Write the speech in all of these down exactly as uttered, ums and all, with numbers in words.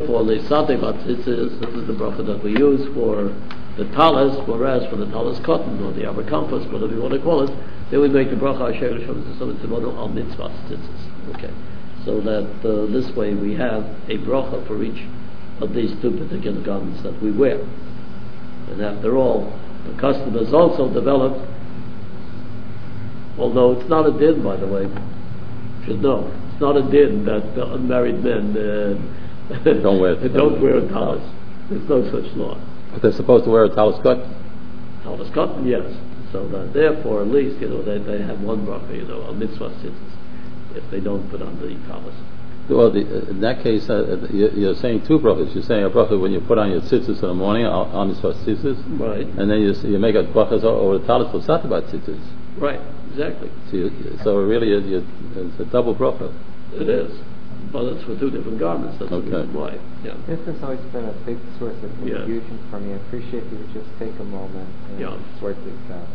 therefore, Leisate Batzitzis, this is the bracha that we use for the talis, whereas for the talis cotton or the abracampus, whatever you want to call it, then we make the bracha Asher L'Shem Tzivonu Al Mitzvah Tzitzis. Okay, so that uh, this way we have a bracha for each of these two particular garments that we wear. And after all, the custom has also developed, although it's not a din, by the way, you should know, it's not a din that unmarried men uh, don't wear don't wear a talis. There's no such law. But they're supposed to wear a talis cut? Talis cotton, yes. So that therefore, at least, you know, they, they have one bracha, you know, a mitzvah tzitzis, if they don't put on the talis. Well, the, in that case, uh, you're saying two brachas. You're saying a bracha when you put on your tzitzis in the morning, on mitzvah tzitzis, right? And then you you make a bracha over the talis for satabat tzitzis. Right, exactly. So, you, so really, you, you, it's a double bracha. It is, but it's for two different garments. That's okay. the reason why. Yeah. This has always been a big source of confusion yeah. for me. I appreciate if you would just take a moment and yeah. sort this out.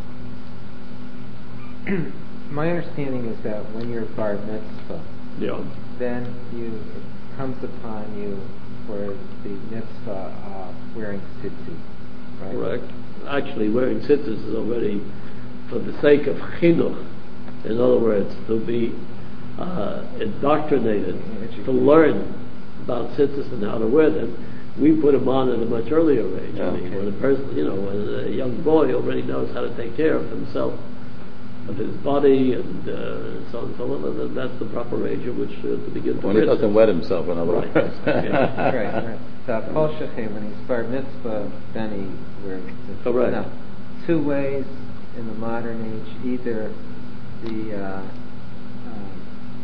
My understanding is that when you're bar mitzvah, yeah. then you it comes upon you for the mitzvah uh, wearing tzitzis, right? Correct. Actually, wearing tzitzis is already for the sake of chinuch. In other words, to be uh, indoctrinated, yeah, to learn about tzitzis and how to wear them. We put them on at a much earlier age. Yeah, I mean, okay. when a person, you know, when a young boy already knows how to take care of himself, of his body, and uh, so on and so on, and that's the proper age at which uh, to begin to when he doesn't wet himself, in other right. words. right, right. So, Kol Shechem, when he's bar mitzvah, then he wears tzitzis. Correct. Now, two ways in the modern age, either the, uh, uh,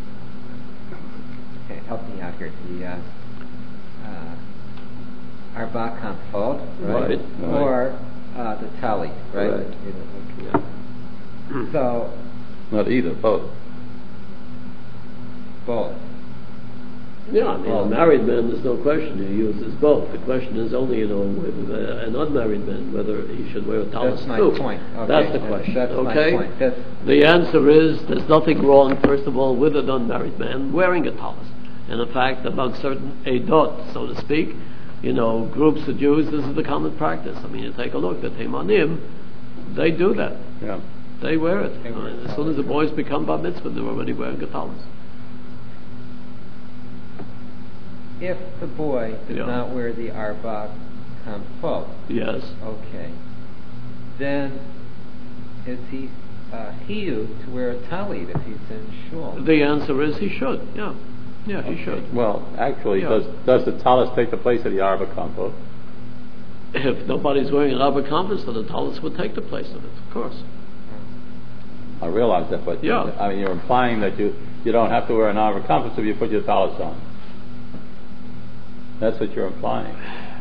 okay, help me out here, the uh, uh, Arba Kamfot, right? Right. Or uh, the Tali, right? Right. Yeah. So, not either, both. Both. Yeah, I mean, well, a married man, there's no question he uses both. The question is only, you know, with uh, an unmarried man, whether he should wear a talis That's my too. point. Okay. That's the question. That's okay? my point. That's the answer is there's nothing wrong, first of all, with an unmarried man wearing a talis. And in fact, among certain edot, so to speak, you know, groups of Jews, this is the common practice. I mean, you take a look, the Teimanim, they do that. Yeah. They wear it. They wear uh, as soon as the boys become bar mitzvah, they're already wearing a talis. if the boy does yeah. not wear the Arba Kamfot. Yes. Okay. Then is he uh, hiyuv to wear a talit if he's in shul? The answer is he should. Yeah. Yeah, he okay. should. Well, actually, yeah. does does the talis take the place of the Arba Kamfot? If nobody's wearing an Arba Kamfot, then the talis would take the place of it, of course. I realize that, but yeah. I mean, you're implying that you, you don't have to wear an Arba Kamfot if you put your talis on. That's what you're implying.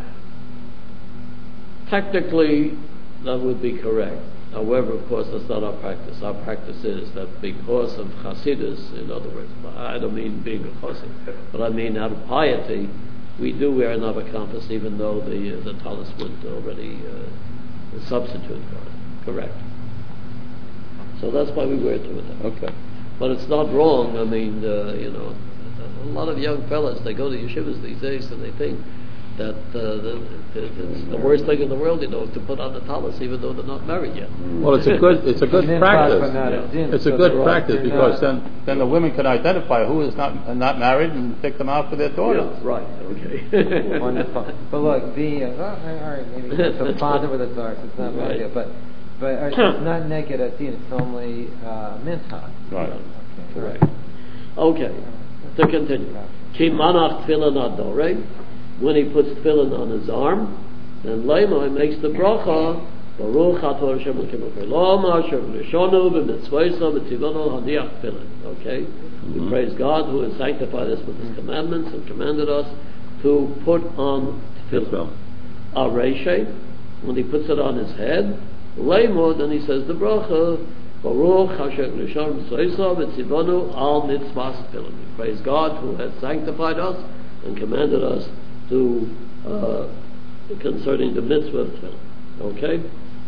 Technically, that would be correct. However, of course, that's not our practice. Our practice is that because of Hasidus, in other words, I don't mean being a Chassid, but I mean out of piety, we do wear an Arba Kamfot even though the the talis would already uh, substitute for it. Correct. So that's why we wear it with them. Okay. But it's not wrong. I mean, uh, you know, a lot of young fellas, they go to yeshivas these days and they think that uh, the, the, it's the worst thing in the world, you know, to put on the talis even though they're not married yet. Well, it's a good it's a good practice. Yeah. It's a good practice because then then the women can identify who is not not married and pick them out for their daughters. Yeah, right. Okay. Wonderful. But look, the uh, well, all right, maybe it's a father with a daughter. It's not my right. idea, but but uh, it's not negative. It's only uh, mincha. Right. Okay. Correct. Okay. To continue. Ki manach tefillin adorei. When he puts tefillin on his arm, then Leimai makes the bracha, Baruch Ator Hashem Elokeinu V'Lo Asher V'Lishonu V'Mitzvoso V'Tzivono Haniach Tefillin. Okay? Mm-hmm. We praise God who has sanctified us with His commandments and commanded us to put on tefillin. Areshe, when he puts it on his head, Leimai, then he says the bracha, Baruch Asher V'Lishonu V'Mitzvoso V'Tzivono Al Mitzvas Tefillin. We praise God who has sanctified us and commanded us to uh, concerning the mitzvah of tefillin. Okay?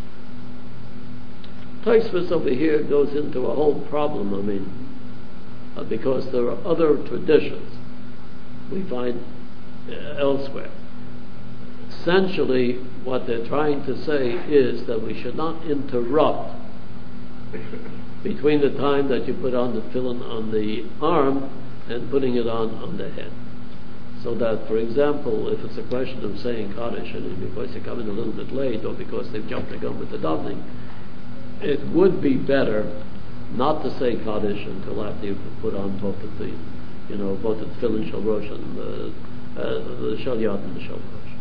Tosfos over here goes into a whole problem, I mean, uh, because there are other traditions. We find uh, elsewhere. Essentially, what they're trying to say is that we should not interrupt between the time that you put on the tefillin on the arm and putting it on on the head. So that, for example, if it's a question of saying Kaddish and because they come in a little bit late or because they've jumped the gun with the davening, it would be better not to say Kaddish until after you put on both of the, you know, both the tefillin shel rosh and the, uh, the shel yad and the shel rosh.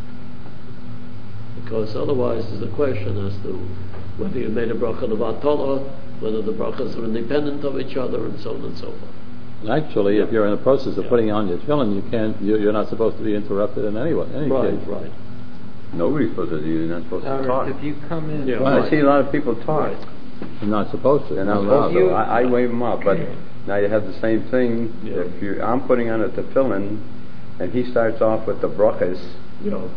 Because otherwise there's a question as to whether you made a bracha levat Torah, whether the brachas are independent of each other, and so on and so forth. Actually, yeah. if you're in the process of yeah. putting on your tefillin, you can't. You, you're not supposed to be interrupted in any way. Any right, case. right. Nobody's supposed to do. You're not supposed to talk. If you come in, Yeah. Well, Right. I see a lot of people talk. Right. You're not supposed to. They're not No, supposed no. to. I, I wave them up, but now you have the same thing. Yeah. If you, I'm putting on a tefillin, and he starts off with the brachas. You know,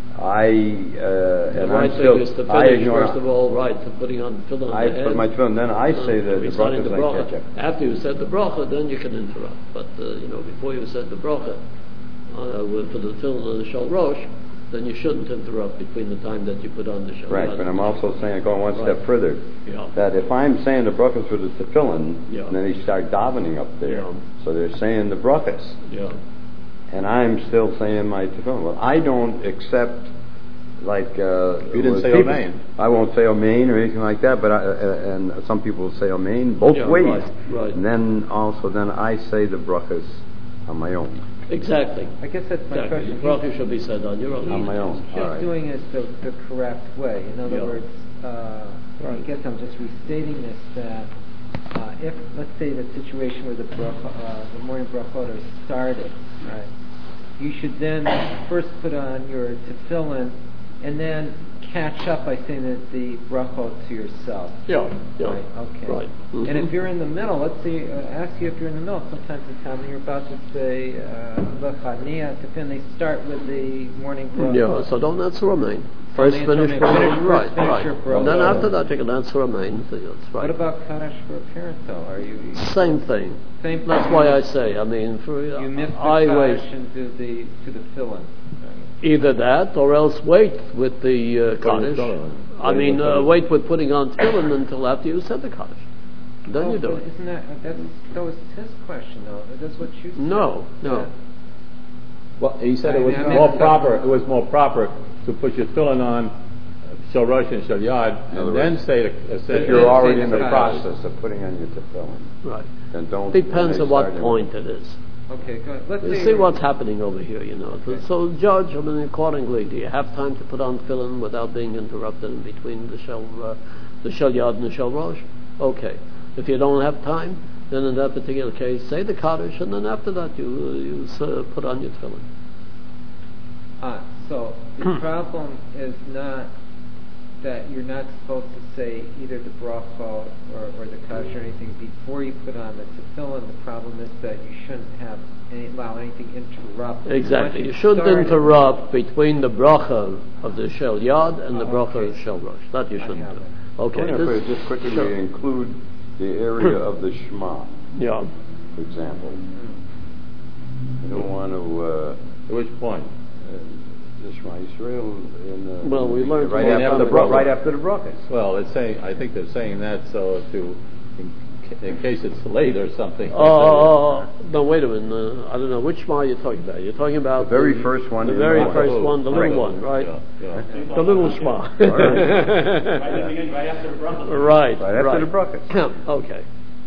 I uh, the and right I'm thing still. is to I finish ignore. first of all, right, to putting on tefillin on I the head. put my tefillin, then I say the, the reciting brachas the like bracha. ketchup. After you said the bracha, then you can interrupt. But uh, you know, before you said the bracha uh, with- for the tefillin and the shel rosh, then you shouldn't interrupt between the time that you put on the shel Right, yad but and I'm the also shel saying, going one Right. step further, Yeah. that if I'm saying the brachas for the tefillin, Yeah. and then they start davening up there, Yeah. so they're saying the brachas, Yeah. and I'm still saying my tefillin. Well, I don't accept, like, uh... You didn't with say people. Amen. I won't say Amen or anything like that, but I, uh, and some people say Amen both Yeah, ways. right, right. And then also, then I say the brachas on my own. Exactly. I guess that's my Exactly. question. The bracha should be said on your own. On my own. He's All right. doing it the, the correct way. In other Yeah. words, uh, I Right. guess I'm just restating this, that uh, if, let's say, the situation where the bracha, uh, the morning brachot are started, right, you should then first put on your tefillin and then catch up by saying that the brachot to yourself. Yeah. Yeah. Right, okay. Right. And Mhm. if you're in the middle, let's say, uh, ask you if you're in the middle, sometimes in time when you're about to say, L'chania, uh, they start with the morning brachot. Yeah, so don't answer Amen. First answer finish Amen. Amen. Finish- first Right, finish right. your bracha. And then after that you can answer Amen. That's right. What about Kaddish for a parent, though? Are you... Same thing. Same thing. That's why I say, I mean, for, You miss the I Kaddish wait and do the, to the fill-in. either that or else wait with the uh, Kaddish. I Wait mean, with uh, the- wait with putting on tefillin until after you said the Kaddish. Then oh, you do but it. Isn't that... That's, that was his question, though. That's what you said. No, no. Yeah. Well, he said it was I mean, I more mean- proper. It was more proper to put your tefillin on, uh, shel rosh and shel yad, In other and then words, say the. Uh, say If Yeah, you're say already the in the Kaddish. process of putting on your tefillin, Right. then don't... Depends when on they what start point it is. Okay, good. Let's You say see what's happening over here, you know. Okay. So judge, I mean, accordingly, do you have time to put on tefillin without being interrupted in between the shel, uh, the shel yad and the shel rosh? Okay. If you don't have time, then in that particular case, say the Kaddish, and then after that you uh, you uh, put on your tefillin. Ah, so the problem is not that you're not supposed to say either the bracha or, or the kaddish or anything before you put on the tefillin. The problem is that you shouldn't have any, allow anything interrupt. Exactly. Once You shouldn't started- interrupt between the bracha of the shel yad and the Oh, bracha okay. of shel rosh. That you I shouldn't have do. it. Okay. I wonder if this- we just quickly sure. we include the area of the Shema, Yeah. for example. You don't want to... Uh, At which point? uh, the Shema Yisrael in the... Well, we learned right about after that the bra- before. right after the brachas. Well, it's saying. I think they're saying that so to, in, in case it's late or something. Oh, oh, oh, no, wait a minute. Uh, I don't know. Which Shema you're talking about? You're talking about The very first one The in very the first Bible. one, the Right. little one, right? Yeah, yeah. The little Shema. Right. Right after the bracha. Right. Right after right. the brachas. Okay.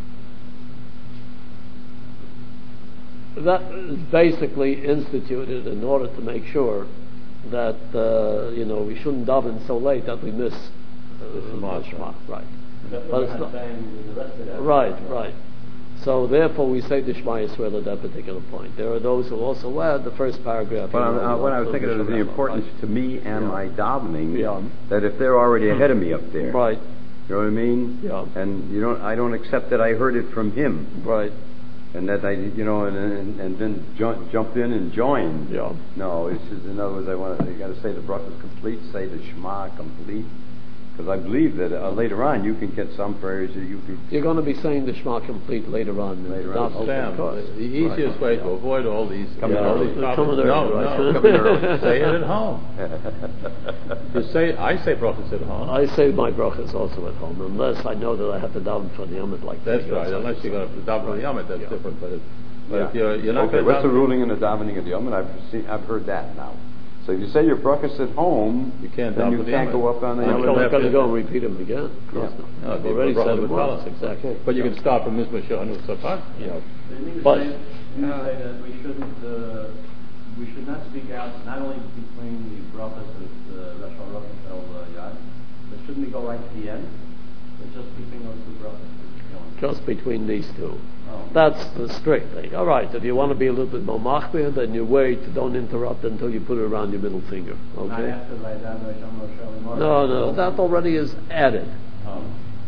That is basically instituted in order to make sure that uh, you know we shouldn't daven so late that we miss uh, The Shema. the Shema. Right. But it's not, right, right. So therefore, we say the Shema Yisrael at that particular point. There are those who also add the first paragraph. But you I'm, know, uh, what I of was thinking of is the Shema, importance right. to me and Yeah. my davening, Yeah. that if they're already ahead of me up there, Right, you know what I mean? Yeah. And you don't, I don't accept that I heard it from him, right, and that I, you know, and and, and then jump, jump in and join. yeah. No, it's just, in other words, I want to, you got to say the brachas complete, say the Shema complete, Because I believe that uh, later on you can get some prayers that you could. You're going to be saying the Shema complete later on. Later not on. Sam, of course. the easiest Right. way Yeah. to avoid all these, Come all early. these Come problems. early, no, right. no, come early. Say it at home. You say, I say brachas at home. I say my brachas also at home, unless I know that I have to daven for the Yom like That's three right. years. Unless you're going to daven for the Yom, that's Yeah. different. But, it, but Yeah. if you're, you're not Okay, going to what's the daven, ruling in the davening of the Yom? I've seen, I've heard that now. So if you say your brachas at home, You can't then daven you for the can't Yom. go up on the Until Yom. I'm not after- going to go and repeat them again. Of course Yeah. not. No, I've the already bracha said would it follow. once, exactly. But you can start from Mizmor Shanu Safar. Yeah. They mean to But- say, they mean to say that we shouldn't, uh, we should not speak out not only between the brachas of the Rosh Hashanah and Yad, but shouldn't we go right to the end? But just between those two brachas. You know. Just between these two. Oh. That's the strict thing. All right, if you want to be a little bit more machmir, then you wait, don't interrupt until you put it around your middle finger. Not Okay? after like that, Rosh Hashanah. No, no, that already is added. Oh.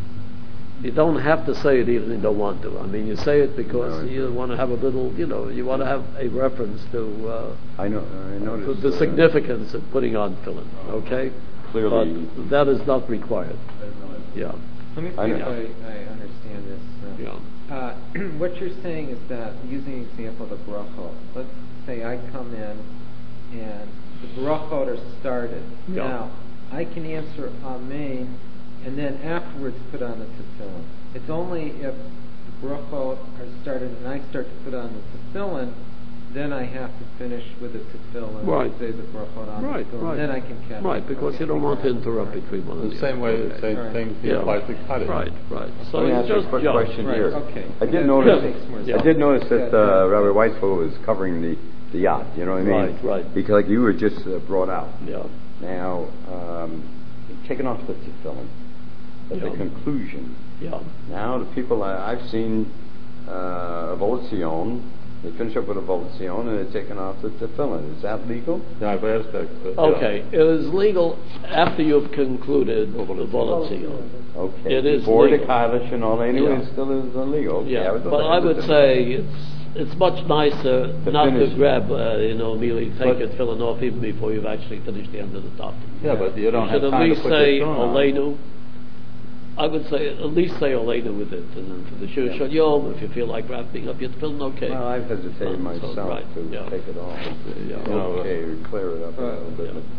You don't have to say it even if you don't want to. I mean, you say it because No, you want to have a little, you know, you want to have a reference to uh, I know. I to noticed the uh, significance of putting on tefillin. Okay? Clearly, But that is not required. Yeah. Let me see I if know. I, I understand this. uh, Yeah. Uh, what you're saying is that, using the example of the brachot, let's say I come in and the brachot are started. Yeah. Now, I can answer Amen and then afterwards put on the tefillin. It's only if the brachot are started and I start to put on the tefillin, then I have to finish with the tefillin Right. and say the brachot on Right, the tefillin. right. Then I can catch Right, it. because Okay. you don't want to Right. interrupt Right. between one and The the same other. way the same Right. thing Yeah. applies to cutting. Right, right. So let me you ask you a just quick jump. question Right, here. okay. I did That notice. makes more Yeah. I did notice that Yeah, uh, yeah. Rabbi Weisfeld was covering the the yacht. You know what I mean? Right, right. Because like you were just uh, brought out. Yeah. Now, um, taking off the tefillin at Yeah. the conclusion. Yeah. Now, the people I, I've seen uh, a Volazion, they finish up with a Volazion and they're taking off the tefillin. Is that legal? Yeah, I've asked that. but, yeah. Okay, it is legal after you've concluded the volatil. Okay. It is Before legal. the Kaddish and all, anyway, Yeah. it still is illegal. Okay, Yeah, was but I would say it's it's much nicer To not finish to it. grab, uh, you know, immediately take But- your tefillin off even before you've actually finished the end of the top. Yeah, but you don't You have should at time to least put say your throne on. Oleinu. I would say at least say Oleinu with it, and then for the Shur Shal Yom, if you feel like wrapping up your tefillin, okay. Well, I've hesitated Um, so, myself right, to yeah. take it off. Yeah. You know, Okay, clear it up a Uh, little bit. yeah.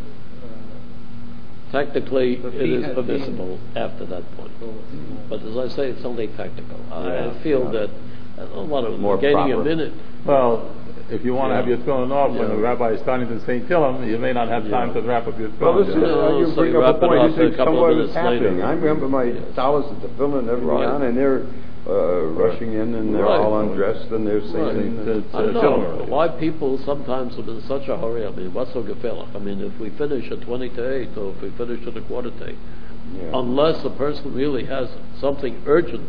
Technically, But it he is had permissible after that point. But as I say, it's only tactical. I Yeah, feel yeah. that I don't want to More gaining proper. a minute. Well, if you want to Yeah. have your throne off when Yeah. the rabbi is starting to say Tillim, you may not have time Yeah. to wrap up your Well, throne. listen, Yeah. uh, you So bring you up wrap a it point. up You a think couple of somewhere was minutes happening. later. I remember my Yes. towels at the filling and everything Right. on, and they're uh, rushing in, and they're Right. all undressed, and they're Right. singing. It's, and- uh, I know Tillim. why people sometimes are in such a hurry. I mean, what's so gefährlich? I mean, if we finish at twenty to eight, or if we finish at a quarter to eight, Yeah. unless a person really has something urgent.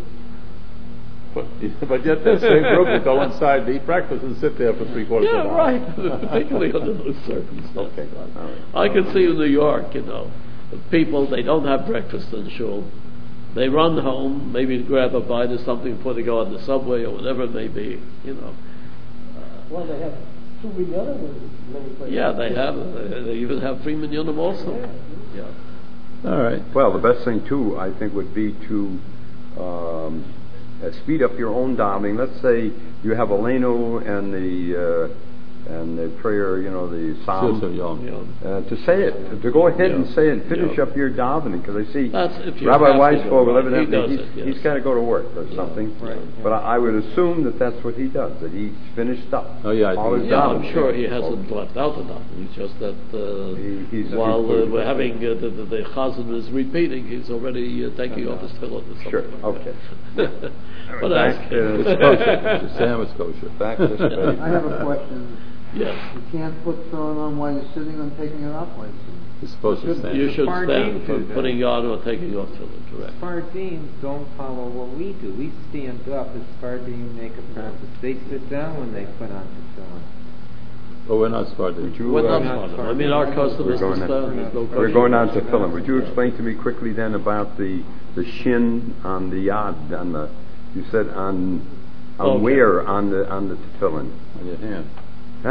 But, but yet that same group will go inside to eat breakfast and sit there for three quarters of an Yeah, hour. right. Particularly under those circumstances. Okay. All right. I can see in New York, you know, people, they don't have breakfast in shul. They run home, maybe to grab a bite or something before they go on the subway or whatever it may be, you know. Well, they have two minyanim in many places. Yeah, they have. uh, They even have three minyanim also. Yeah. All right. Well, the best thing too, I think, would be to um, uh, speed up your own davening. Let's say you have Aleinu and the uh, and the prayer, you know, the psalm. Shir Yom. Yeah. Uh, to say it, to go ahead and Yeah. say it, and finish Yeah. up your davening, because I see That's if you Rabbi have to do Weisfogel, it, right. He evidently, does he's, it, yes. he's got to go to work or Yeah. something. Right. But I, I would assume that that's what he does, that he's finished up. Oh, yeah, I all think his he- Yeah, I'm davening. sure he hasn't left out enough. It's just that uh, He- he's- while uh, he's- we're having uh, the, the, the chazan is repeating, he's already uh, taking off his tefillin or something. Sure, like okay. that. But Back ask to him. It's kosher. Sam is kosher. Back to space. I have a question. Yes. You can't put throwing on while you're sitting and taking it off while you're sitting. You're supposed to stand. You should Fardim stand for do that. putting on or taking off tefillin, correct. Fardim don't follow what we do. We stand up as Fardim make a practice. They sit down when they put on tefillin. But we're not starting. Would you, We're uh, not not fun. I far. mean, our custom We're is to going stand. on- There's no We're question. going on to Philip. Would you explain to me quickly then about the the shin on the yad, on the, you said on on Okay. where on the on the tefillin? On your hand. Huh?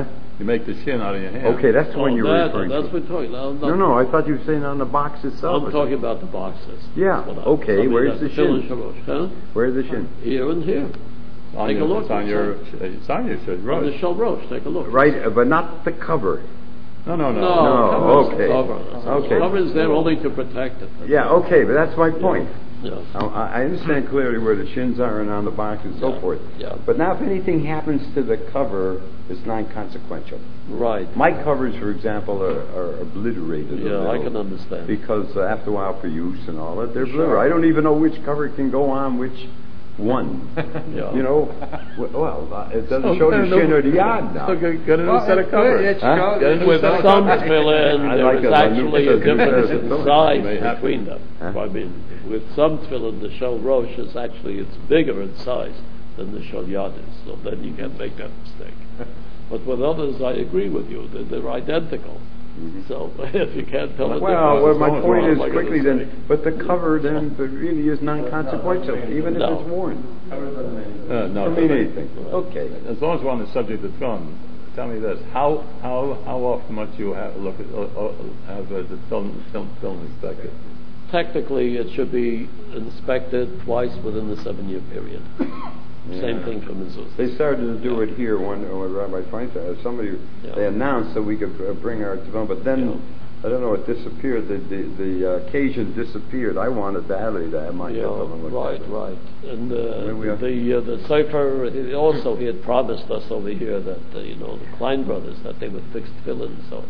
You make the shin out of your hand. Okay, that's the Oh, one you were that, referring that's to. what we're talking about. No, no, I thought you were saying on the box itself. I'm talking about the boxes. Yeah, That's what I- okay, I mean, where's that's the tefillin shin? shalosh, huh? Where's the shin? Here and here. On Take your, a look. It's on your, it's on your shin, On the right? shel rosh, take a look. Right, uh, but not the cover. No, no, no. No, No, cover is okay. Cover. Okay. Cover is there only to protect it. That's Yeah, all. okay, but that's my point. Yeah. I I understand clearly where the shins are and on the box and so Yeah, forth. yeah. But now if anything happens to the cover, it's non-consequential. Right. My covers, for example, are, are obliterated. a Yeah, I little can understand. Because uh, after a while for use and all that, they're Sure. blue. I don't even know which cover can go on which one. Yeah. You know, W- well, uh, it doesn't Oh, show get the a new- shin or the yard now. Okay, get a new Well, set of it- covers. it Huh? shows- Get a new with set of Some covers. tefillin, I there like is a- a actually new- a a new difference set of in tefillin. size You may have between to. them. Huh? I mean, with some tefillin, the shel rosh is actually, it's bigger in size than the shel yad is, so then you can make that mistake. But with others, I agree with you, they're, they're identical. So if you can't tell the Well, well, difference, my what point am is I gonna quickly say? then, but the cover then but really is non-consequential, even if No. it's worn. Cover doesn't mean anything. Uh, no, Doesn't mean anything. Okay. As long as we're on the subject of film, tell me this: how how how often must you have look at uh, uh, have uh, the film film film inspected? Technically, it should be inspected twice within the seven-year period. Same Yeah. thing for mezuzah. They started to do it here when, when Rabbi Feinstein, uh, somebody, Yeah. they announced that we could uh, bring our tefillin, but then, Yeah. I don't know, it disappeared, the, the, the uh, occasion disappeared. I wanted badly to have my Yeah, tefillin looked right, at. right. And There we uh, are. the uh, the Sefer, he also he had promised us over here that uh, you know the Klein brothers that they would fix tefillin. So,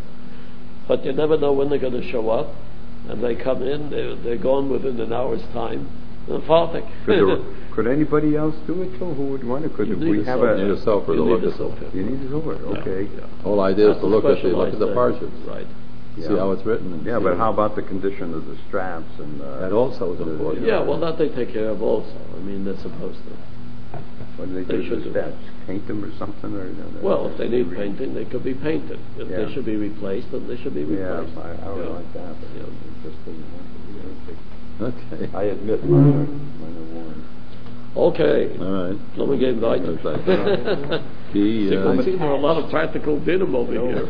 but you never know when they're going to show up, and they come in, they're, they're gone within an hour's time. And farthik. Could, there, could anybody else do it, Phil? Who would want to? Could You we need a have sofer. a... You need a sofer to You look need a at. sofer. You need to do it, Yeah, okay. yeah. Whole idea is That's to a look at the look at the specialized thing. parships, Right. see Yeah. how it's written. And Yeah, see but how about the condition of the straps and... Uh, that also is important. Yeah, well, that they take care of also. I mean, they're supposed to. What do they they do should to do the straps? Paint them or something? Or, you know, Well, if they need painting, they could be painted. If Yeah. they should be replaced, then they should be Yeah, replaced. I, I would Yeah. like that, but Yeah. it just didn't happen. Okay. I admit mine are, mine are worn. Okay. All right. Someone gave light. Okay. Key, See, uh, I see there are a lot of practical dinim over here.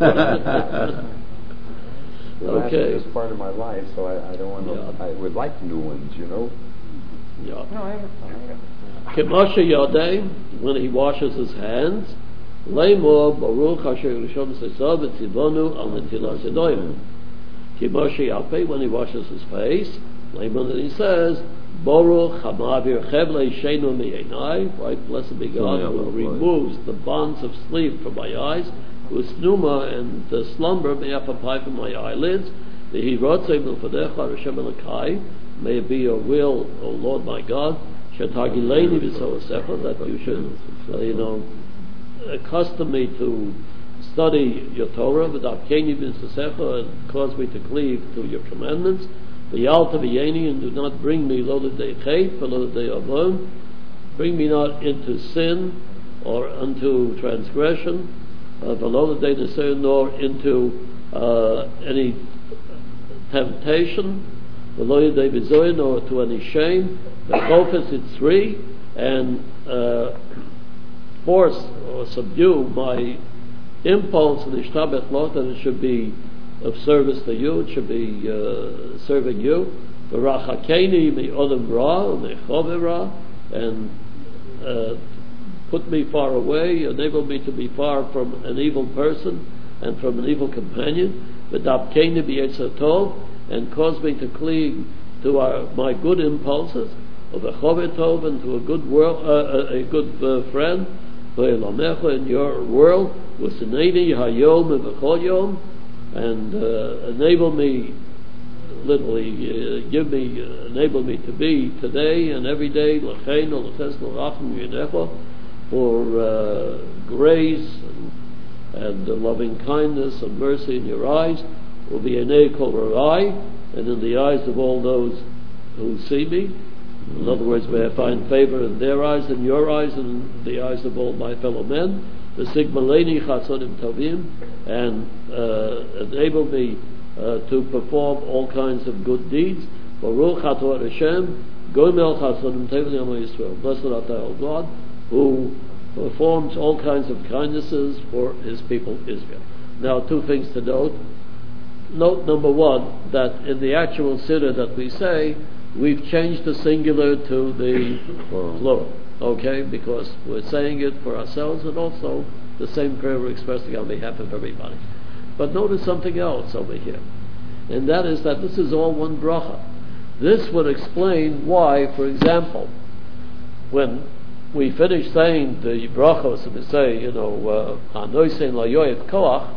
Well, Okay. that's just part of my life, so I, I don't want to, Yeah. I would like new ones, you know? Yeah. No, I understand. Kemoshe Yodei, when he washes his hands, Leimor Baruch Asher Rishon Sesav Etzivonu Al Netilas Yadayim. Kemoshe Yape, when he washes his face, Leimor, then he says, Baruch Hamavir Chevle Sheinu Mi'enai, right, blessed be God, Yeah, who right. removes the bonds of sleep from my eyes, Usnuma and the slumber Me'apapai from my eyelids, the Hirotze Milfadecha Hashem Elakai, may it be your will, O Lord my God, Shetagileni V'Soasecha, that you should, uh, you know, accustom me to study your Torah, V'Davkeni V'Soasecha, and cause me to cleave to your commandments, V'Yalta V'Yeni, and do not bring me lo l'dei chet, lo l'dei avon, bring me not into sin, or unto transgression, uh, v'lo l'dei neser, nor into uh, any temptation, v'lo l'dei v'zoyin, or to any shame, v'chofes itzri, and uh, force or subdue my impulse and ishtabech lo, that it should be of service to you, it should be uh, serving you. V'rachakeni mi'odem ra, me'chove ra, and uh, put me far away, enable me to be far from an evil person and from an evil companion. V'dabkeni b'yetzer tov, and cause me to cleave to our, my good impulses, of a chove tov, and to a good world, uh, a, a good uh, friend, v'elamecha, in your world, v'sineni hayom v'chol yom, and uh, enable me, literally, uh, give me, uh, enable me to be today and every day, l'chein l'ches l'rachim yinecha, for uh, grace and, and uh, loving kindness and mercy in your eyes, will be an kol rai, and in the eyes of all those who see me. In other words, may I find favor in their eyes, in your eyes, and in the eyes of all my fellow men. The sigmaleni chasodim tovim, and uh, enable me uh, to perform all kinds of good deeds. Baruch atah Hashem, gomel chasodim tovim Yisrael. Blessed art thou, O God, who performs all kinds of kindnesses for his people Israel. Now, two things to note. Note number one, that in the actual Siddur that we say, we've changed the singular to the plural, okay? Because we're saying it for ourselves and also the same prayer we're expressing on behalf of everybody. But notice something else over here, and that is that this is all one bracha. This would explain why, for example, when we finish saying the brachos and we say, you know, Hanoisen la yoyev koach,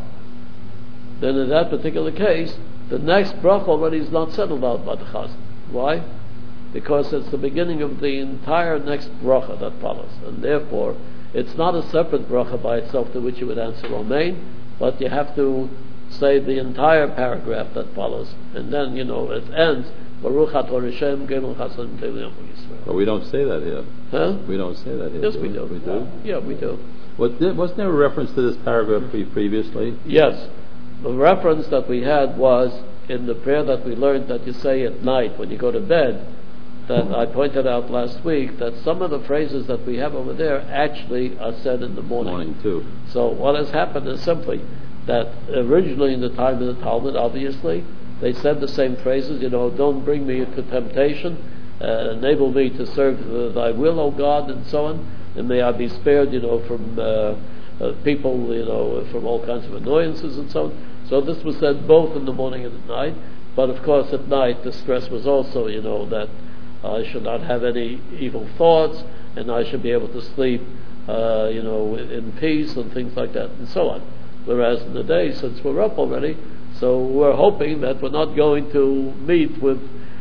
then in that particular case, the next bracha already is not settled out by the chazan. Why? Because it's the beginning of the entire next bracha that follows, and therefore it's not a separate bracha by itself to which you would answer Amen, but you have to say the entire paragraph that follows, and then, you know, it ends Baruch Atah Hashem Gimel Chasan Teilim Yisrael. But we don't say that here. Huh? We don't say that here. Yes, do we do. We do. Yeah, we do. What, wasn't there a reference to this paragraph pre- previously? Yes. The reference that we had was in the prayer that we learned that you say at night when you go to bed, that I pointed out last week that some of the phrases that we have over there actually are said in the morning. Morning too. So what has happened is simply that originally in the time of the Talmud, obviously, they said the same phrases, you know, don't bring me into temptation, uh, enable me to serve uh, thy will, O God, and so on, and may I be spared, you know, from uh, uh, people, you know, from all kinds of annoyances and so on. So this was said both in the morning and at night, but of course at night the stress was also, you know, that I should not have any evil thoughts, and I should be able to sleep, uh, you know, in peace and things like that, and so on. Whereas in the day, since we're up already, so we're hoping that we're not going to meet with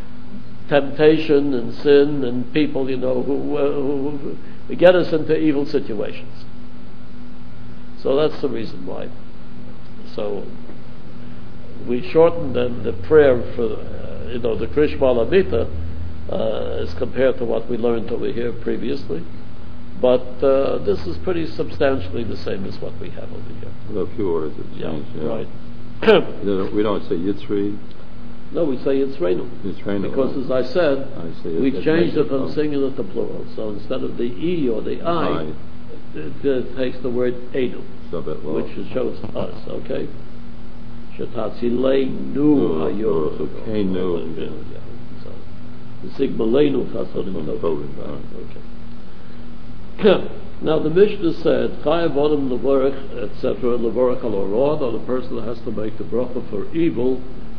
temptation and sin and people, you know, who, uh, who, who get us into evil situations. So that's the reason why. So we shortened then the prayer for, uh, you know, the Krish Malamita uh, as compared to what we learned over here previously. But uh, this is pretty substantially the same as what we have over here. There are a few words that Yeah, change. Yeah. right. We don't say Yitzri. No, we say it's Reinu. It's Reinu. Because as I said, I see. we It- changed it it from makes it- singular to plural. So instead of the E or the I, Aye. it, it takes the word Einu, So that well. which shows us, okay? Shetatzilei nu Oh, hayor. oh, so Keinu. Yeah. So the Sigma Leinu chasodim Oh, tovim. right. Okay. Now the Mishnah said, Chayav Odom Levorach, et cetera, Levorach al Orod, or the person that has to make the bracha for evil,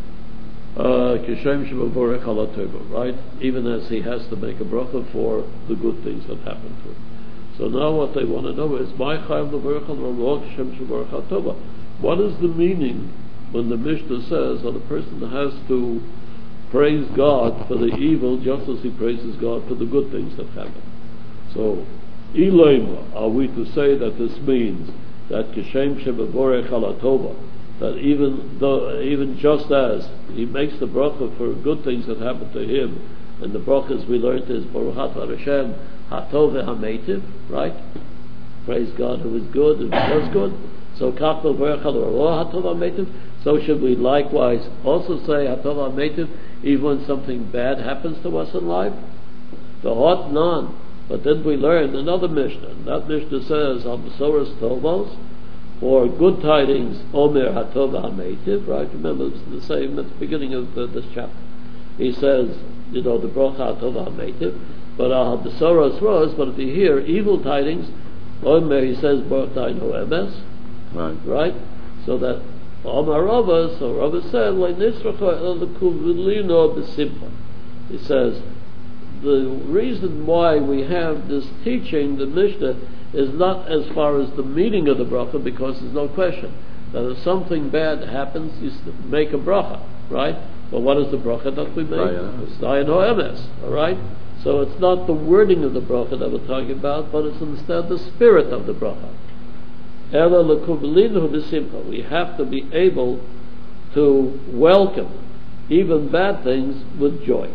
Kishem Shevavorach al Ateva, right? Even as he has to make a bracha for the good things that happen to him. So now what they want to know is, My Chayav Levorach al Orod, Kishem Shevavorach al Ateva. What is the meaning when the Mishnah says that a person has to praise God for the evil just as he praises God for the good things that happen? So, Ilaima, are we to say that this means that Kishem Shevavorech al Atova, that even though, even just as he makes the bracha for good things that happen to him, and the brachas we learned is Baruch Atah Hashem Hatov HaMeitiv, right? Praise God who is good and does good. So Kach Levorech al Orah Hatov HaMeitiv. So should we likewise also say Hatov HaMeitiv even when something bad happens to us in life? The hot non. But then we learned another Mishnah. And that Mishnah says on the Soros Tovos, for good tidings, Omer Hatov HaMeitiv, right? Remember, it's the same at the beginning of uh, this chapter. He says, you know, the Bracha Hatov HaMeitiv, but uh, the Soros was, but if you hear evil tidings, Omer, he says, Baruch Daino Emes, Right. right? So that, Omer Rava, so Rava said, Le'nisracha el Kuvilino B'simcha. He says, the reason why we have this teaching, the Mishnah, is not as far as the meaning of the bracha, because there's no question that if something bad happens, you make a bracha, right? But what is the bracha that we make? It's Dayan Ho'emes, all right? So it's not the wording of the bracha that we're talking about, but it's instead the spirit of the bracha. Ela l'kuvelinu b'simcha. We have to be able to welcome even bad things with joy.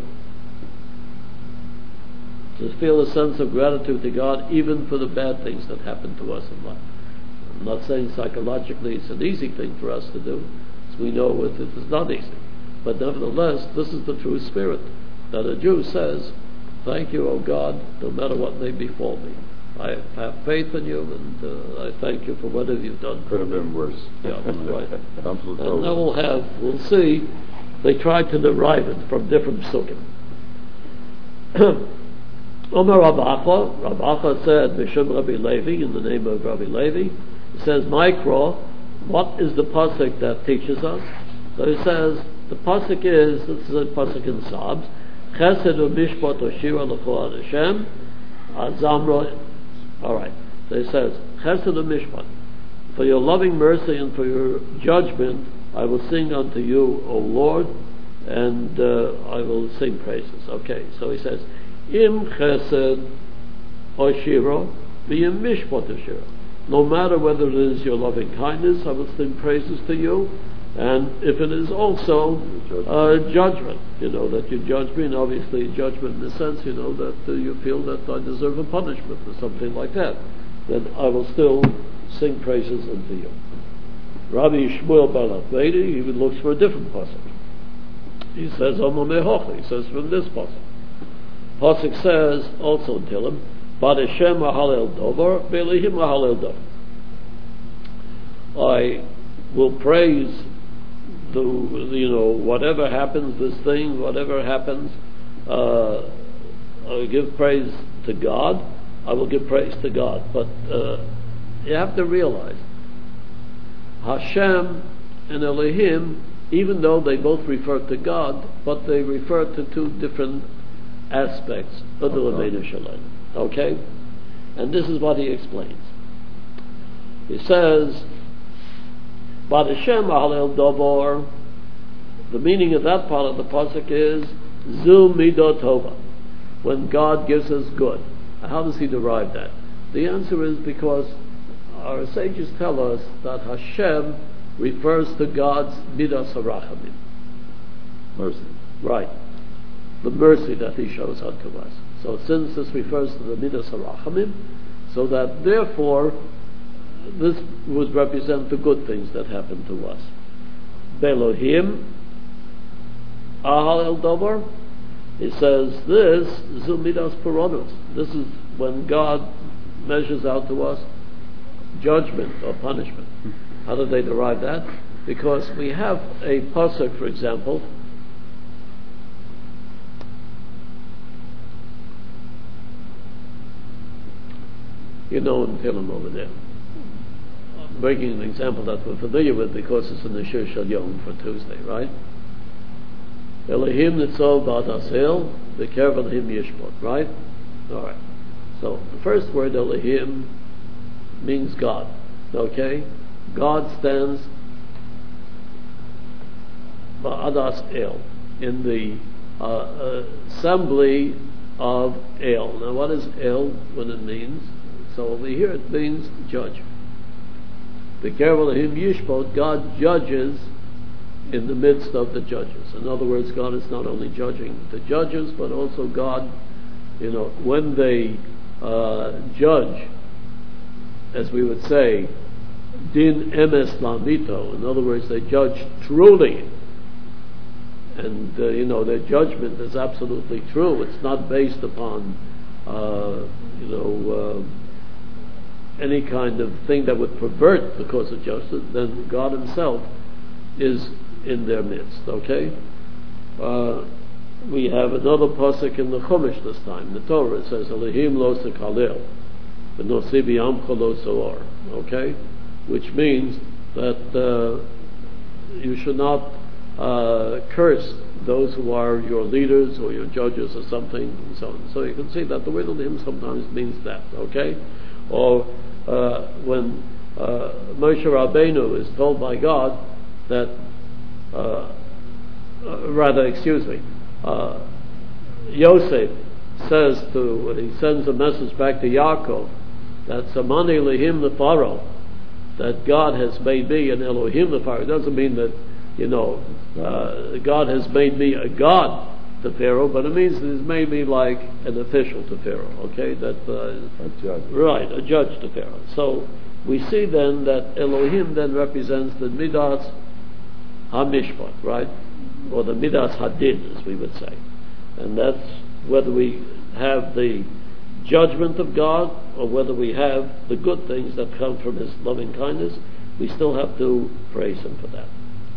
To feel a sense of gratitude to God even for the bad things that happen to us in life. I'm not saying psychologically it's an easy thing for us to do, as we know it is not easy. But nevertheless, this is the true spirit, that a Jew says, thank you, O God, no matter what may befall me. I have faith in you, and uh, I thank you for whatever you've done. Could have been worse. Yeah, right. Absolute And then we'll have, we'll see, they tried to derive it from different psukim. Omer Rabacha, Rabacha said, Mishum Rabbi Levi, in the name of Rabbi Levi, he says, Mikra, what is the pasuk that teaches us? So he says, the pasuk is, this is a pasuk in Psalms, Chesed u'mishpat u'shira l'cho ad Hashem, azamro. All right. So he says, Chesed u'mishpat, for your loving mercy and for your judgment, I will sing unto you, O Lord, and uh, I will sing praises. Okay. So he says, Im Chesed u'shira, v'im mishpat u'shira. No matter whether it is your loving kindness, I will sing praises to you. And if it is also uh, judgment, you know, that you judge me, and obviously judgment in the sense, you know, that uh, you feel that I deserve a punishment or something like that, then I will still sing praises unto you. Rabbi Shmuel Bar Achmedi, he looks for a different pasuk. He says, Omo mehocha, he says from this pasuk. Pasuk says, also in Tehillim, Bad Hashem ahalel dover, be'elihim ahalel dover. I will praise the, you know, whatever happens, this thing, whatever happens, uh, I will give praise to God. I will give praise to God. But uh, you have to realize, Hashem and Elohim, even though they both refer to God, but they refer to two different aspects of the Lebeinu Shalom. Okay? And this is what he explains. He says, Bad Hashem ahalel dover, the meaning of that part of the pasuk is Zu midot tova, when God gives us good. How does he derive that? The answer is because our sages tell us that Hashem refers to God's midas harachamim, mercy. Right, the mercy that he shows unto us. So since this refers to the midas harachamim, so that therefore this would represent the good things that happen to us. Belohim ahal el dover. It says this zumidas puranos. This is when God measures out to us judgment or punishment. How do they derive that? Because we have a pasuk, for example, you know, in Tehillim over there. Bringing an example that we're familiar with because it's in the Shir Shal Yom for Tuesday, right? Elohim nitzol ba'ad asel, v'ker Elohim yishpot, right? All right. So the first word Elohim means God. Okay, God stands ba'ad el in the uh, assembly of El. Now, what is El? What it means? So over here it means judge. Be careful of him yishpot, God judges in the midst of the judges. In other words, God is not only judging the judges, but also God, you know, when they uh, judge, as we would say, din emes lamito. In other words, they judge truly. And, uh, you know, their judgment is absolutely true. It's not based upon, uh, you know, uh, any kind of thing that would pervert the course of justice. Then God himself is in their midst, okay? Uh, we have another pasuk in the Chumash this time. The Torah, it says, Elohim lo sekalel, v'nosi b'yamcha lo soar, okay? Which means that uh, you should not uh, curse those who are your leaders or your judges or something, and so on. So you can see that the word Elohim sometimes means that, okay? Or uh, when uh, Moshe Rabbeinu is told by God that, uh, uh, rather, excuse me, uh, Yosef says to, when he sends a message back to Yaakov, that Samani Elohim the Pharaoh, that God has made me an Elohim the Pharaoh. It doesn't mean that, you know, uh, God has made me a God to Pharaoh, but it means that he's made me like an official to Pharaoh, okay? That uh, a judge. Right, a judge to Pharaoh. So we see then that Elohim then represents the Midas HaMishpat, right? Or the Midas Hadin, as we would say. And that's whether we have the judgment of God or whether we have the good things that come from His loving kindness, we still have to praise Him for that.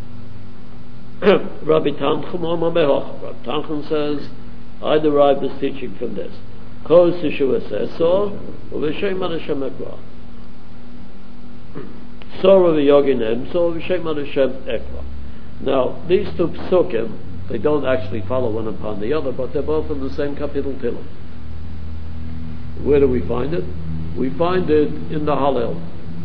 Rabbi Tanchum Omar Mehoch. Rabbi Tanchum says, I derive this teaching from this. Kol Yeshua says so, u'v'shem Hashem ekra. So Rabbi Yogin em, so u'v'shem Hashem ekra. Now, these two psukim, they don't actually follow one upon the other, but they're both in the same kapitel Tehillim. Where do we find it? We find it in the Hallel.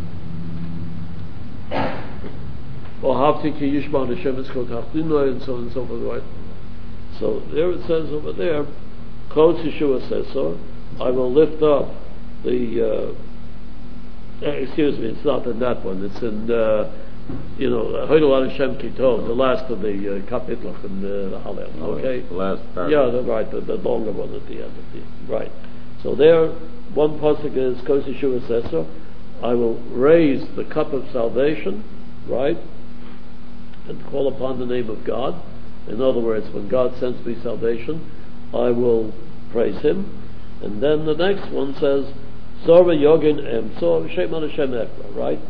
Or Hafti ki yishma Hashem eschot hachdinoi, and so on and so forth, right? So there it says over there, Kol Yeshua says so, I will lift up the, uh, excuse me, it's not in that one, it's in, uh, you know, Hoidol Hashem Kitov, the last of the uh, kapitlach in the, the Hallel, okay? The last paragraph. Yeah, the, right, the, the longer one at the end of the, right. So there, one pasuk is, Kol Yeshua says so, I will raise the cup of salvation, right? And call upon the name of God. In other words, when God sends me salvation, I will praise Him. And then the next one says, Zorva Yogin Em, so Shem Hashem Ekra, right?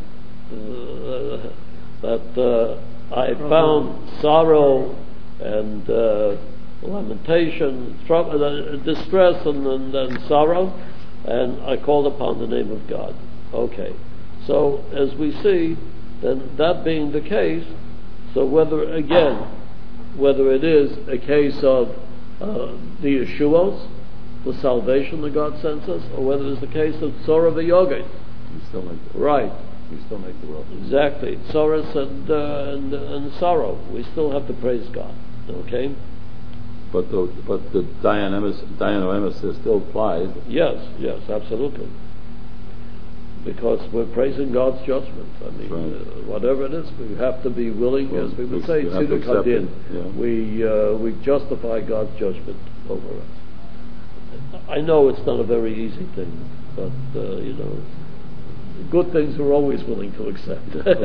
Uh, that uh, I found sorrow and uh, lamentation, trouble, uh, distress and, and, and sorrow, and I called upon the name of God. Okay. So, as we see, then that being the case, so whether, again, whether it is a case of uh, the Yeshuos, the salvation that God sends us, or whether it's the case of Tzorah v'Yogin. We still make the Right. We still make the world. Exactly. Tzorah and, uh, and, and sorrow. We still have to praise God. Okay? But the but the Dianoemis still applies. Yes, yes, absolutely. Because we're praising God's judgment. I mean, Right. uh, whatever it is, we have to be willing, Well, as we would we- say, we have to tziduk accept hadin. it, yeah. We uh, we justify God's judgment over us. I know it's not a very easy thing, but uh, you know, good things we're always willing to accept,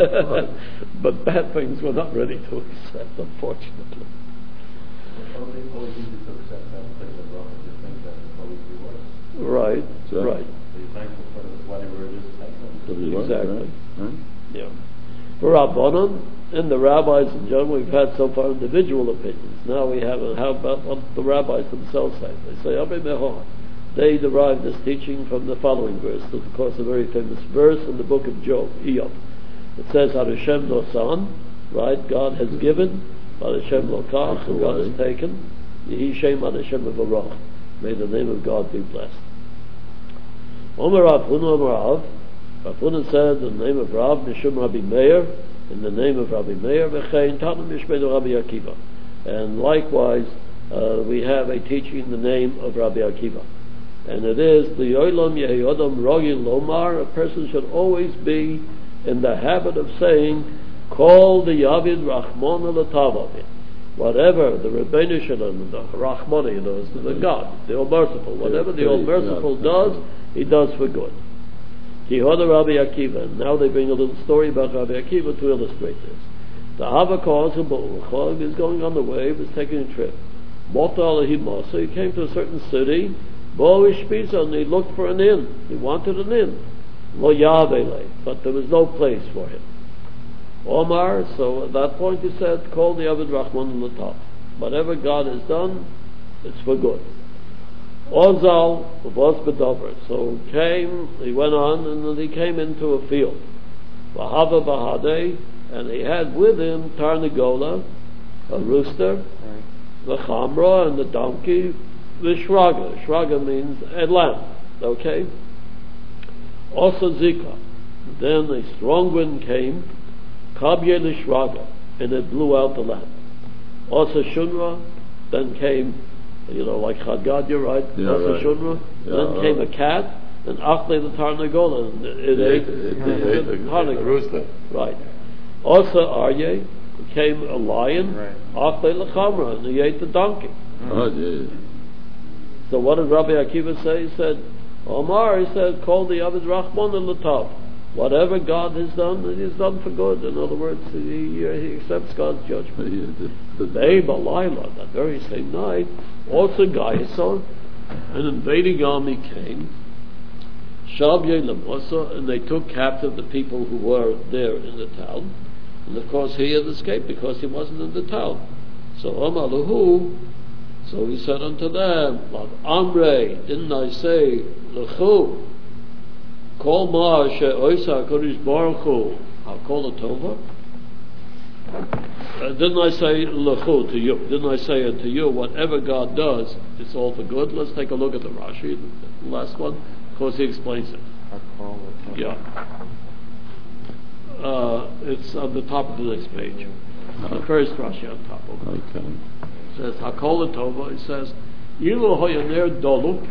but bad things we're not ready to accept, unfortunately. It's always always easy to accept that thing as well, if you think that it's always be worse. Right, So- right. So you're thankful for whatever it is thankful. Does he work, Exactly. right? Right? Yeah. For Rabbanon, and the rabbis in general, we've had so far individual opinions. Now we have, a, how about what the rabbis themselves say? They say, Abba Mehor. They derive this teaching from the following verse. This is, of course, a very famous verse in the book of Job, Iyov. It says, Hashem no son, right? God has given, Hashem lo kach, and God has taken. Yehi Shem Hashem v'varach. May the name of God be blessed. Omer Rav Huna Omer Rav. Rav Huna said, in the name of Rav, Mishum Rabbi Meir, in the name of Rabbi Meir, V'chein Tanam Yishmedu Rabbi Akiva. And likewise, uh, we have a teaching in the name of Rabbi Akiva. And it is, the Yolam Yehiyodam Rogin Lomar, a person should always be in the habit of saying, Call the Yavid Rachmona Latavavit. Whatever the Rebbeinu Shalom, the Rachmona, you know, is the God, the All-Merciful. Whatever the All-Merciful does, He does for good. Kihoda Rabbi Akiva. And now they bring a little story about Rabbi Akiva to illustrate this. The Havakaz Chog is going on the way, was taking a trip. Mota Alahimah, so he came to a certain city, Bo Ishpisa, and he looked for an inn. He wanted an inn. Lo Yavele, but there was no place for him. Omar, so at that point he said, Call the Avid Rahman on the top. Whatever God has done, it's for good. Ozal was bedover. So he came, he went on, and then he came into a field. Vahava Bahade, and he had with him Tarnagola, a rooster, the Chamra, and the donkey, the Shraga. Shraga means a lamb, okay? Also Zika. Then a strong wind came, Kabye the Shraga, and it blew out the lamp. Also Shunra, then came, you know, like Chagad, you're right, Yeah, also right. Shunra, Yeah, then right. came a cat, and Achle the Tarnagola, and it It ate ate- it- the it ate the- Tarnagola. the rooster. Right. Also Aryeh, came a lion, Right. Achle the Chamra, and he ate the donkey. Oh, yeah. So what did Rabbi Akiva say? He said, Omar, he said, call the Avid Rahman al-Latav. Whatever God has done, it is done for good. In other words, he, uh, he accepts God's judgment. Yeah, the- the- They, Balayla, that very same night, also Gaisa, an invading army came. Shab Yelam also, and they took captive the people who were there in the town. And of course he had escaped because he wasn't in the town. So Amaluhu, so he said unto them, Amre, didn't I say, Lechu, Kol Ma She'oisa Kodesh Baruch Hu, HaKol HaTova? Uh, didn't I say Lechu to you? Didn't I say unto you, whatever God does, it's all for good? Let's take a look at the Rashi, the last one. Of course, he explains it. Yeah. Uh, it's on the top of the next page. The first Rashi on top of it. Okay. It says, HaKol HaTova, it says, Ilu Hoyaner Doluk,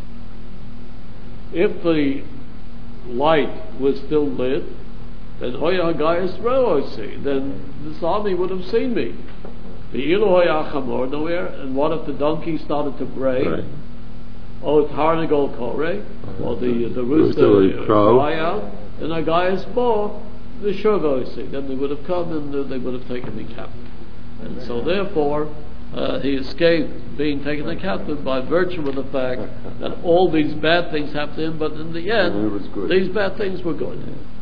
if the light was still lit, then Hoya Hagayas Reloisi, then this army would have seen me. The Ilu Hoya Chamor nowhere, and what if the donkey started to bray? Right. Oh, it's Harnagol Kore, or the the rooster Rooster uh, crow. cry out, and Hagayas Bo, the Shogoisi, then they would have come and uh, they would have taken me captive. And so therefore, uh, he escaped being taken a captive by virtue of the fact that all these bad things happened to him, but in the end, And it was good. these bad things were good.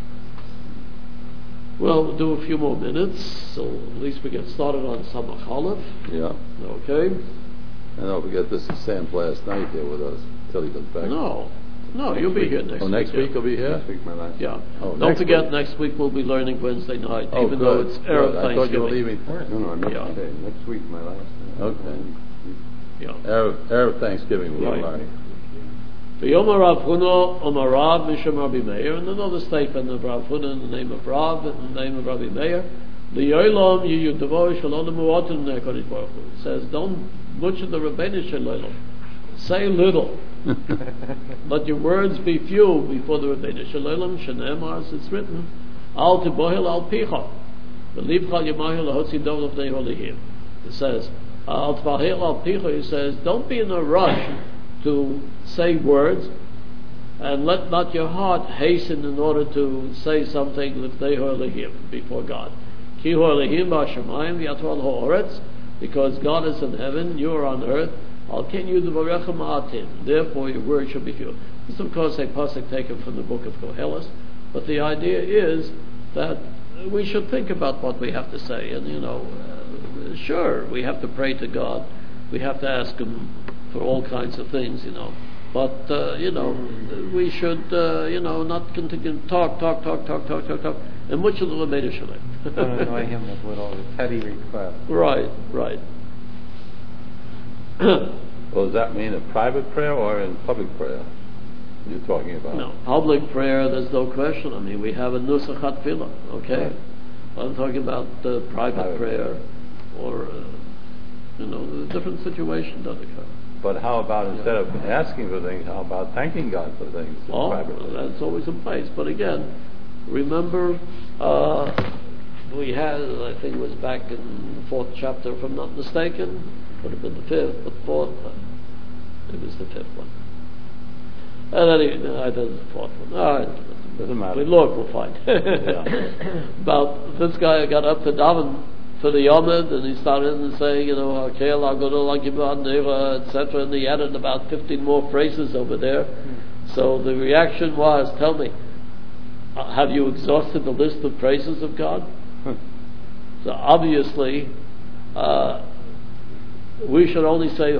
Well, we'll do a few more minutes, so at least we get started on Samach Aleph. Yeah. Okay? And don't forget, this is Sam's last night here with us till he comes back. No, no, you'll be here next Oh, week. next week yeah. he'll be here? Next week, my last. Yeah. Oh, Don't next forget, week. next week we'll be learning Wednesday night, Oh, even good. though it's Erev Good. I thought you were Thanksgiving. leaving. No, no, next Yeah. day. Next week, my last. Okay. Yeah. Erev, Erev Thanksgiving we'll Right. learn. The Yom Rav Huna, Omar Rav, Misham Rabbi Meir, and another statement of Rav Huna in the name of Rav, in the name of Rabbi Meir. The Yolam Yu Yudavoy Shalom Muatim Nekodesh Baruch Hu. It says, don't butcher the Rebbeinu Shalom. Say little. Let your words be few before the Rebbeinu Shalom. Shenemar, as it's written, Al Tibohil Al Picha. Belivcha Yemahil Lahotzi Dov Lefnei Holihim. It says, Al Tibohil Al Picha, he says, don't be in a rush to say words, and let not your heart hasten in order to say something Lefnei Holihim, before God. Ki hu Elohim b'ashamayim v'yatol ha'oretz, because God is in heaven, you are on earth. Al ken yu d'varechem atin. Therefore, your word should be few. This is, of course, a pasuk taken from the book of Koheles, but the idea is that we should think about what we have to say, and you know, uh, sure, we have to pray to God, we have to ask Him for all kinds of things, you know. But uh, you know, we should uh, you know not continue to talk, talk, talk, talk, talk, talk, talk, and much of the Rebbeinu Shalom. Don't annoy him with little petty requests. Right, right. Well, does that mean a private prayer or in public prayer you're talking about? No, public prayer, there's no question. I mean, we have a Nusachat Tefillah, okay? Right. I'm talking about uh, private Private prayer, or, uh, you know, a different situation does occur. But how about instead of asking for things, how about thanking God for things? Oh, privately? that's always in place. But again, remember, uh, we had, I think it was back in the fourth chapter, if I'm not mistaken, would have been the fifth, but fourth, uh, it was the fifth one. And anyway, no, I did the fourth one. All right. Doesn't matter. We look, we'll find. About this guy got up to daven for the Yomid, and he started in saying, you know, et cetera, and he added about fifteen more phrases over there. So the reaction was, tell me, uh, have you exhausted the list of praises of God? So obviously, uh, we should only say,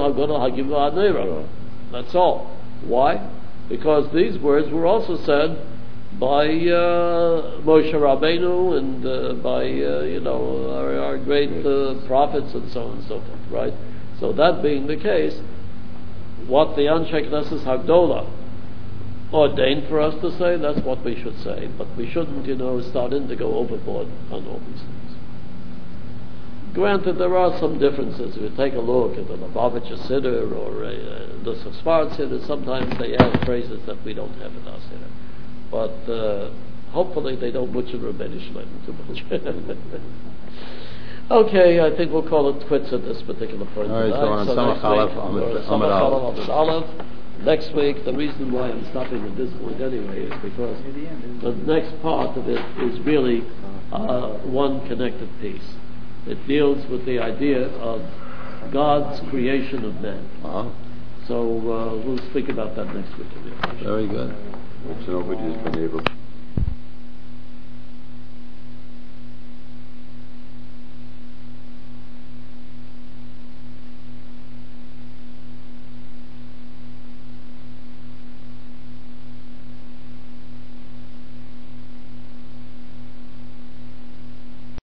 that's all. Why? Because these words were also said by uh, Moshe Rabbeinu and uh, by uh, you know our, our great uh, prophets and so on and so forth, right? So that being the case, what the Anshe Knesset Hagdolah ordained for us to say, that's what we should say. But we shouldn't, you know, start in to go overboard on all these things. Granted, there are some differences. If you take a look at the Lubavitcher Siddur or uh, the Sfard Siddur, sometimes they add phrases that we don't have in our Siddur. But uh, hopefully they don't butcher Rebbeinu Shalom too much. Okay, I think we'll call it quits at this particular point. All right, so on Samach Aleph, Amud Aleph. Aleph. Next week, the reason why I'm stopping at this point anyway is because the next part of it is really uh, one connected piece. It deals with the idea of God's creation of man. Uh-huh. So So uh, we'll speak about that next week. Very good. Which nobody's been able to